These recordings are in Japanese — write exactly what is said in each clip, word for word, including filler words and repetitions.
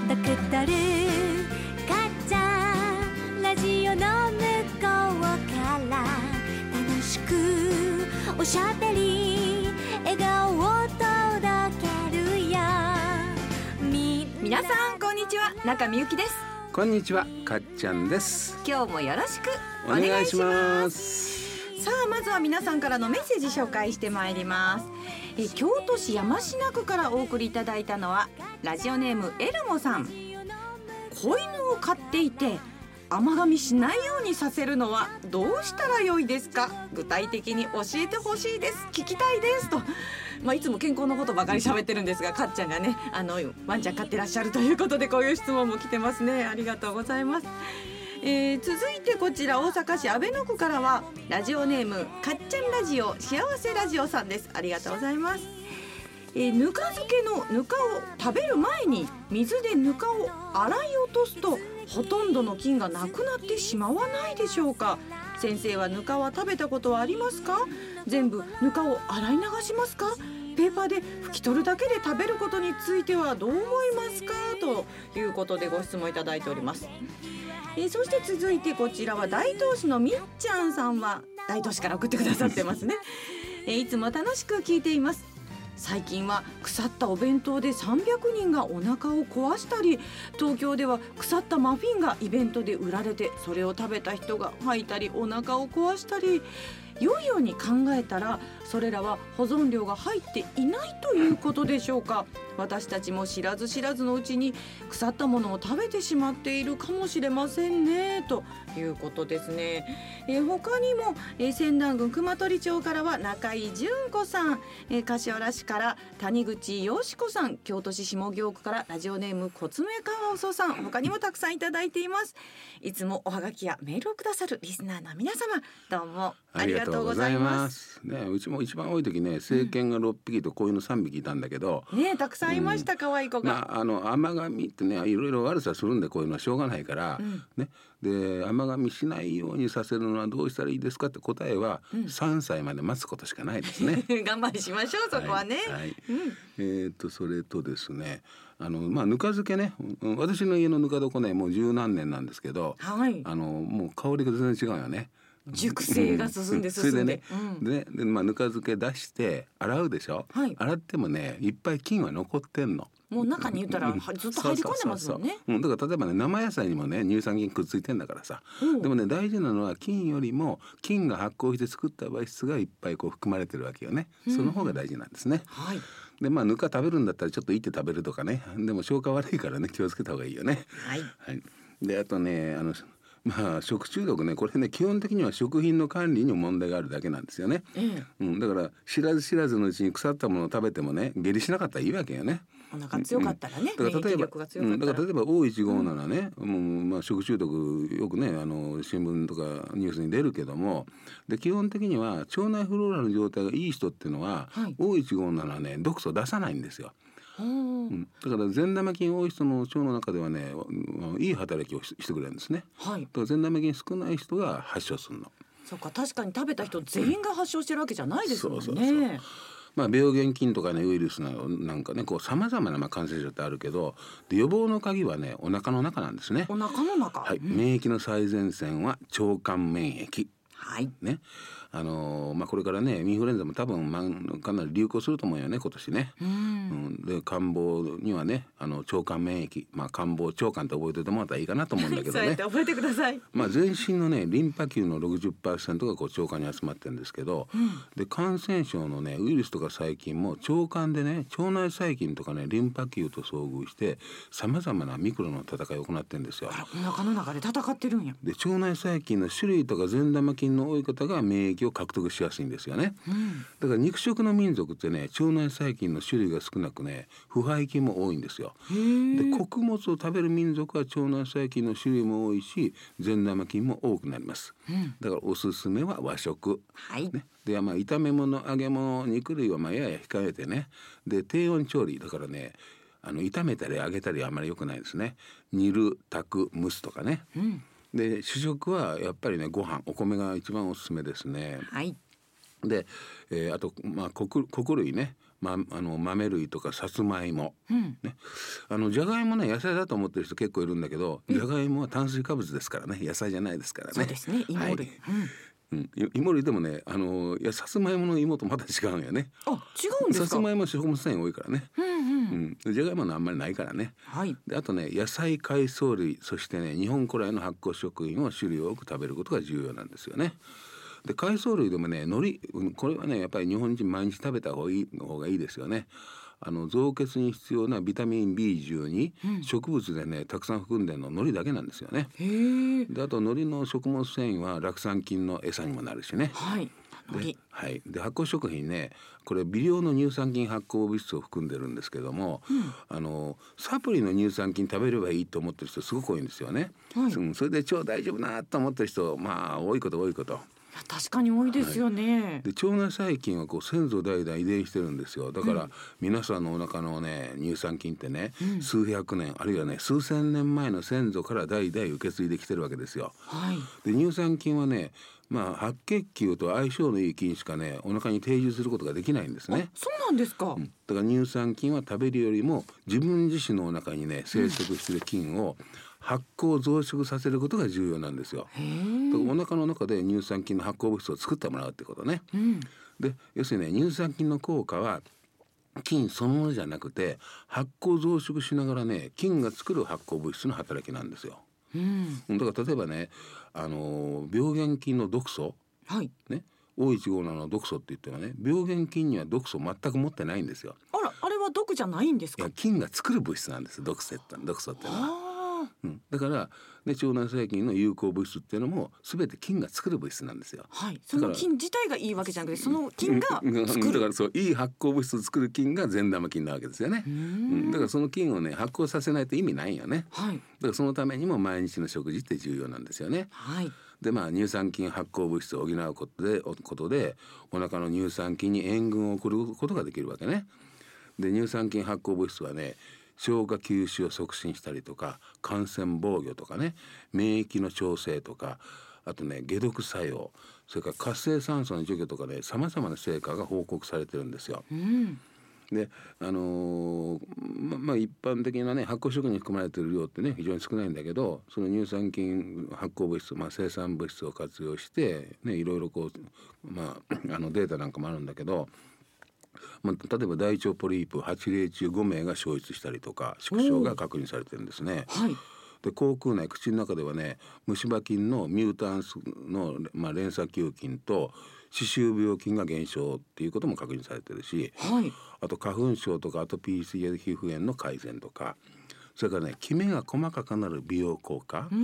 とくとるかっちゃんラジオの向こうから楽しくおしゃべり笑顔を届けるよ。み皆さんこんにちは、中みゆきです。 こんにちは、かっちゃんです。 今日もよろしくおお願願いしいしまますす。さあまずは皆さんからのメッセージ紹介してまいります。え京都市山科区からお送りいただいたのはラジオネームエルモさん。子犬を飼っていて甘噛みしないようにさせるのはどうしたらよいですか？具体的に教えてほしいです、聞きたいですと、まあ、いつも健康のことばかり喋ってるんですが、かっちゃんがねあのワンちゃん飼ってらっしゃるということでこういう質問も来てますね。ありがとうございます。えー、続いてこちら大阪市阿倍野区からはラジオネームかっちゃんラジオ幸せラジオさんです。ありがとうございます。えー、ぬか漬けのぬかを食べる前に水でぬかを洗い落とすとほとんどの菌がなくなってしまわないでしょうか？先生はぬかは食べたことはありますか？全部ぬかを洗い流しますか？ペーパーで拭き取るだけで食べることについてはどう思いますか？ということでご質問いただいております。えー、そして続いてこちらは大東市のみっちゃんさんは大東市から送ってくださってますね。えー、いつも楽しく聞いています。最近は腐ったお弁当でさんびゃくにんがお腹を壊したり、東京では腐ったマフィンがイベントで売られてそれを食べた人が吐いたりお腹を壊したり、良いように考えたらそれらは保存料が入っていないということでしょうか？私たちも知らず知らずのうちに腐ったものを食べてしまっているかもしれませんねということですね。えー、他にも、えー、仙台郡熊取町からは中井純子さん、えー、柏原市から谷口よし子さん、京都市下京区からラジオネームコツメカワウソさん、他にもたくさんいただいています。いつもおはがきやメールをくださるリスナーの皆様、どうもありがとうございます。 ね、うちも一番多い時ね、成犬がろっぴきと子犬さんびきいたんだけど、 うん、ね、たくさんいました、うん、可愛い子が。 まあ、あの甘噛みってね、いろいろ悪さするんでこういうのはしょうがないから、うん、ね、で甘噛みしないようにさせるのはどうしたらいいですかって答えは、うん、さんさいまで待つことしかないですね。 頑張りしましょう、そこはね。はいはい、 うん、えー、とそれとですね、あの、まあ、ぬか漬けね、私の家のぬか床ねもう十何年なんですけど、はい、あのもう香りが全然違うよね。 熟成が進んで進んで、それでね、 うん、で, で、まあ、ぬか漬け出して洗うでしょ、はい、洗ってもねいっぱい菌は残ってんの。 もう中に言ったらずっと入り込んでますもんね。 そうそうそうそう、うん、だから例えばね生野菜にもね乳酸菌くっついてんだからさ、うん、でもね大事なのは菌よりも菌が発酵して作った物質がいっぱいこう含まれてるわけよね、うん、その方が大事なんですね、はい、でまあぬか食べるんだったらちょっといって食べるとかね、でも消化悪いからね気をつけた方がいいよね、はいはい、であとねあのまあ、食中毒ね、これね基本的には食品の管理に問題があるだけなんですよね、うんうん、だから知らず知らずのうちに腐ったものを食べてもね下痢しなかったらいいわけよね。 お腹強かったらね、 うん、だから例えば、うん、だから例えば オーいちご ならね、うん、もうまあ食中毒よくねあの新聞とかニュースに出るけども、で基本的には腸内フローラの状態がいい人っていうのは、はい、オーいちご ならね毒素出さないんですよ。うん、だから善玉菌多い人の腸の中ではねいい働きを し, してくれるんですね、はい、だから善玉菌少ない人が発症するの。 そうか、確かに食べた人全員が発症してるわけじゃないですもんね、うん、そうそうそう、 まあ、病原菌とかねウイルスなんかねさまざまなまあ感染症ってあるけど、で予防の鍵はねお腹の中なんですね。 お腹の中、 はい、うん、免疫の最前線は腸管免疫、 はいね、あのーまあ、これからねインフルエンザも多分、まあ、かなり流行すると思うよね今年ね、うん、で感冒にはねあの腸管免疫、まあ、感冒腸管って覚えておいてもらったらいいかなと思うんだけどねそうやって覚えてください。 まあ、全身のねリンパ球の ろくじゅっパーセント がこう腸管に集まってるんですけど、うん、で感染症のねウイルスとか細菌も腸管でね腸内細菌とかねリンパ球と遭遇してさまざまなミクロの戦いを行ってるんですよ。 お腹の中で戦ってるんや。 で腸内細菌の種類とか善玉菌の多い方が免疫を獲得しやすいんですよね、うん、だから肉食の民族ってね腸内細菌の種類が少なくね腐敗菌も多いんですよ。で穀物を食べる民族は腸内細菌の種類も多いし善玉菌も多くなります、うん、だからおすすめは和食、はいね、で、まあ、炒め物揚げ物肉類はまあやや控えてね、で低温調理だからねあの炒めたり揚げたりはあまり良くないですね。煮る炊く蒸すとかね、うん、で主食はやっぱりねご飯お米が一番おすすめですね。はい。で、えー、あと、まあ、穀, 穀類ねま、あの豆類とかさつまいも、 うんね、あのじゃがいもね野菜だと思ってる人結構いるんだけど、じゃがいもは炭水化物ですからね、野菜じゃないですからね。 そうですね、芋類、 はい、 うん、 うん、芋類でもね、あのいやさつまいもの芋とまた違うんよね。 あ、違うんですか。 さつまいもは食物繊維多いからね、 うんうんうん、じゃがいものあんまりないからね。 はい、 であとね野菜海藻類、そしてね日本古来の発酵食品を種類多く食べることが重要なんですよね。で海藻類でもね海苔、これはねやっぱり日本人毎日食べた方がいいの方がいいですよね。あの造血に必要なビタミン ビーじゅうに、うん、植物でねたくさん含んでるの海苔だけなんですよね。 へー。 であと海苔の食物繊維は酪酸菌の餌にもなるしね。 はいではい、で発酵食品ね、これ微量の乳酸菌発酵物質を含んでるんですけども、うん、あのサプリの乳酸菌食べればいいと思ってる人すごく多いんですよね、はい、うん、それで腸大丈夫なと思ってる人まあ多いこと多いこと。 確かに多いですよね、はい、 で腸内細菌はこう先祖代々遺伝してるんですよ。だから、うん、皆さんのお腹のね乳酸菌ってね、うん、数百年あるいはね数千年前の先祖から代々受け継いできてるわけですよ、はい、で乳酸菌はねまあ、白血球と相性のいい菌しかねお腹に定住することができないんですね。 そうなんですか、 うん、だから乳酸菌は食べるよりも自分自身のお腹にね生息している菌を発酵増殖させることが重要なんですよ。だからお腹の中で乳酸菌の発酵物質を作ってもらうってことね、うん、で要するにね乳酸菌の効果は菌そのものじゃなくて発酵増殖しながらね菌が作る発酵物質の働きなんですよ。うん、だから例えばね、あのー、病原菌の毒素、はいね、オーいちごーななの毒素って言ってもね病原菌には毒素全く持ってないんですよ。 あら、あれは毒じゃないんですか。 いや菌が作る物質なんです、毒素って毒素ってのは。うん、だから、ね、腸内細菌の有効物質っていうのも全て菌が作る物質なんですよ。 はい、その菌自体がいいわけじゃなくてその菌が作る、 だからそういい発酵物質を作る菌が善玉菌なわけですよね。うん、だからその菌をね発酵させないと意味ないよね、はい、だからそのためにも毎日の食事って重要なんですよね。はい、でまあ乳酸菌発酵物質を補うことでことでお腹の乳酸菌に塩分を送ることができるわけね。で乳酸菌発酵物質はね消化吸収を促進したりとか感染防御とかね免疫の調整とかあとね解毒作用それから活性酸素の除去とかねさまざまな成果が報告されてるんですよ。うん、であのー、ま, まあ一般的なね発酵食品に含まれている量ってね非常に少ないんだけどその乳酸菌発酵物質、まあ、生産物質を活用してねいろいろこう、まあ、あのデータなんかもあるんだけどまあ、例えば大腸ポリープはち例中ご名が消失したりとか縮小が確認されてるんですね。はい、で口腔内口の中ではね虫歯菌のミュータンスの、まあ、連鎖球菌と歯周病菌が減少っていうことも確認されてるし、はい、あと花粉症とかアトピー性皮膚炎の改善とかそれからねキメが細かくなる美容効果、うん、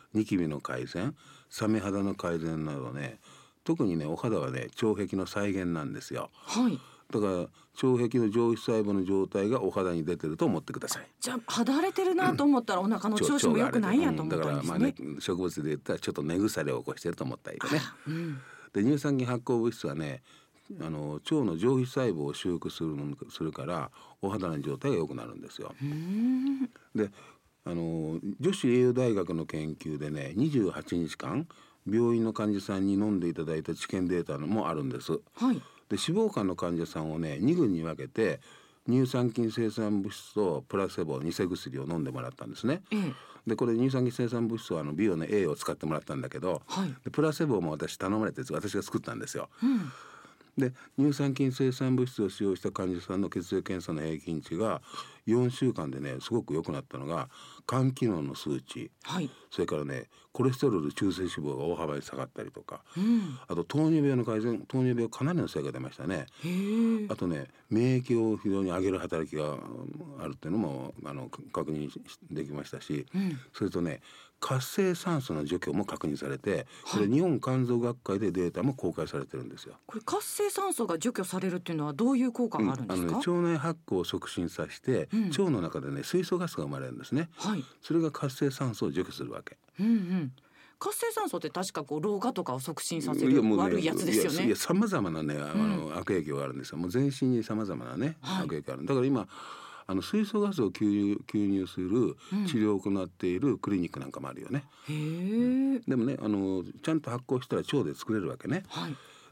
ニキビの改善サメ肌の改善などね特にねお肌はね腸壁の再現なんですよ。はい、だから腸壁の上皮細胞の状態がお肌に出てると思ってください。 じゃあ肌荒れてるなと思ったらお腹の調子も良くないんやと思ったんですね。 だからまあね植物で言ったらちょっと根腐れを起こしてると思ったらいいよね。うん、で乳酸菌発酵物質はねあの腸の上皮細胞を修復するのするからお肌の状態が良くなるんですよ。うんであの女子栄養大学の研究でねにじゅうはちにちかん病院の患者さんに飲んでいただいた治験データもあるんです。はい、で脂肪肝の患者さんをねに群に分けて乳酸菌生産物質とプラセボ偽薬を飲んでもらったんですね。うん、でこれ乳酸菌生産物質はあの美容の A を使ってもらったんだけど、はい、でプラセボも私頼まれて私が作ったんですよ。うん、で乳酸菌生産物質を使用した患者さんの血液検査の平均値がよんしゅうかんでねすごく良くなったのが肝機能の数値、はい、それからねコレステロール中性脂肪が大幅に下がったりとか、うん、あと糖尿病の改善糖尿病かなりの成果が出ましたね。あとね免疫を非常に上げる働きがあるっていうのもあの確認できましたし、うん、それとね活性酸素の除去も確認されて、これ日本肝臓学会でデータも公開されてるんですよ。 これ活性酸素が除去されるっていうのはどういう効果があるんですか？うん、あのね、 腸内発酵を促進させて、うん、腸の中でね水素ガスが生まれるんですね。はい、それが活性酸素を除去するわけ。うんうん、 活性酸素って確かこう老化とかを促進させる悪いやつですよね。 いやさまざまなねあの、うん、悪影響があるんですよ。もう全身にさまざまなね、はい、悪影響がある。だから今あの水素ガスを吸入、吸入する治療を行っているクリニックなんかもあるよね。うん、へー。でもねあのちゃんと発酵したら腸で作れるわけね。はい、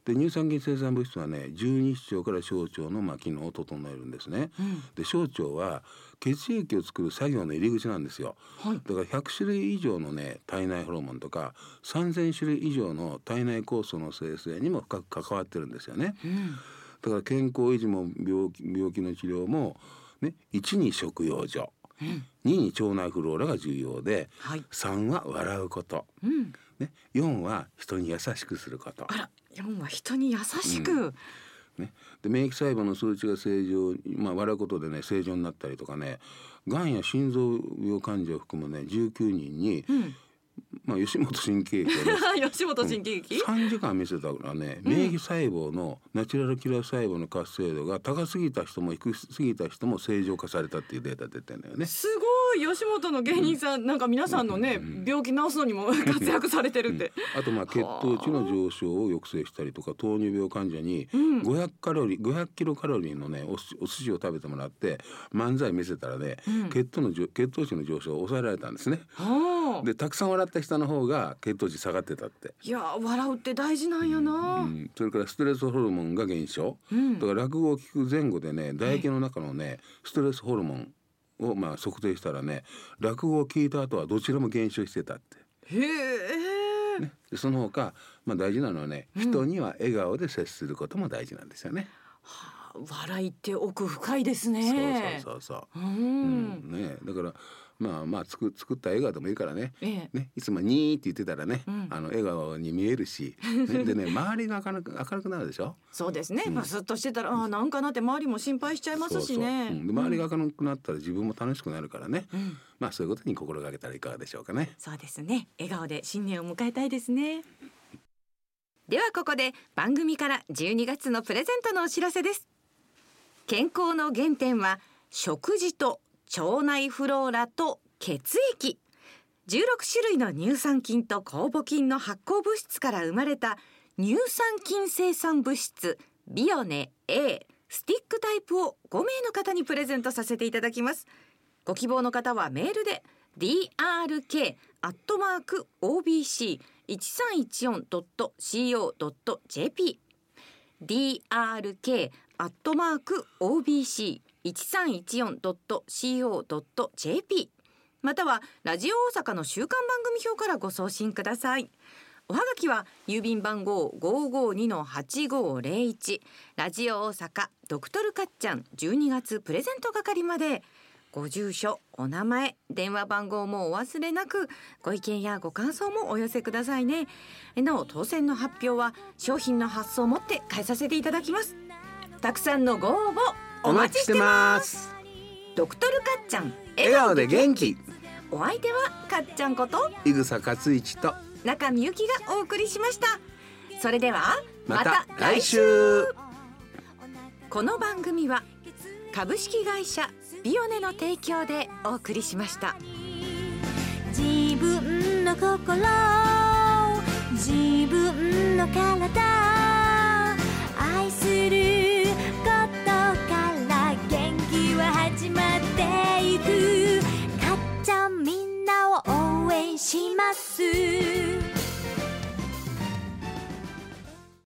で乳酸菌生産物質はね十二指腸から小腸のまあ機能を整えるんですね、うん、で小腸は血液を作る作業の入り口なんですよ、はい、だからひゃくしゅるい以上のね体内ホルモンとかさんぜんしゅるい以上の体内酵素の生成にも深く関わってるんですよね、うん、だから健康維持も病気、病気の治療も、ね、いちに食用所、うん、にに腸内フローラが重要で、はい、さんは笑うこと、うんね、よんは人に優しくすること。 あら、よんは人に優しく、うんね、で免疫細胞の数値が正常、まあ、笑うことでね正常になったりとかね、がんや心臓病患者を含むねじゅうきゅうにんに、うんまあ、吉本新喜劇はね吉本新喜劇、うん、 さんじかん見せたからね、うん、免疫細胞のナチュラルキラー細胞の活性度が高すぎた人も低すぎた人も正常化されたっていうデータ出てるんだよね。 すごい、吉本の芸人さん、うん、なんか皆さんのね、うん、病気治すのにも活躍されてるって、 うん、あとまあ血糖値の上昇を抑制したりとか、糖尿病患者にごひゃくカロリー、ごひゃくキロカロリーのね お, お寿司を食べてもらって漫才見せたらね、うん、血糖の血糖値の上昇を抑えられたんですね。でたくさん笑った人の方が血糖値下がってたって。 いや笑うって大事なんやな、うんうん、 それからストレスホルモンが減少、うん、だから落語を聞く前後でね唾液の中のねストレスホルモンをまあ測定したらね、落語を聞いた後はどちらも減少してたって。 へえ、 ね、でその他、まあ、大事なのはね、うん、人には笑顔で接することも大事なんですよね。 はあ、笑いって奥深いですね。 そうそうそうそう、うんうんね、だからまあまあ作、作った笑顔でもいいからね、ええ、ねいつもニーって言ってたらね、うん、あの笑顔に見えるし、ね、でね周りが明るく、明るくなるでしょ。 そうですね、うん、まあ、ずっとしてたらあなんかなって周りも心配しちゃいますしね。 そうそう、うん、で周りが明るくなったら自分も楽しくなるからね、うん、まあそういうことに心がけたらいかがでしょうかね。 そうですね、笑顔で新年を迎えたいですね。ではここで番組からじゅうにがつのプレゼントのお知らせです。健康の原点は食事と腸内フローラと血液、じゅうろくしゅるいの乳酸菌と酵母菌の発酵物質から生まれた乳酸菌生産物質ビオネ A スティックタイプをごめいの方にプレゼントさせていただきます。ご希望の方はメールで ディーアールケー アットマーク オービーシーいちさんいちよん ドット シーオー ドット ジェーピー ディーアールケー アットマーク オービーシーいちさんいちよん ドット シーオー ドット ジェーピー またはラジオ大阪の週刊番組表からご送信ください。おはがきは郵便番号 ごーごーにのはちごーぜろいち ラジオ大阪ドクトルかっちゃんじゅうにがつプレゼント係まで。ご住所、お名前、電話番号もお忘れなく、ご意見やご感想もお寄せくださいね。なお当選の発表は商品の発送をもって返させていただきます。たくさんのご応募お待ちしてます。ドクトルかっちゃん笑顔で元気。 お相手はかっちゃんこと井草克一と中みゆきがお送りしました。それではまた来週。 この番組は株式会社ビオネの提供でお送りしました。 自分の心、自分の体、愛することから元気は始まっていく。かっちゃんみんなを応援します。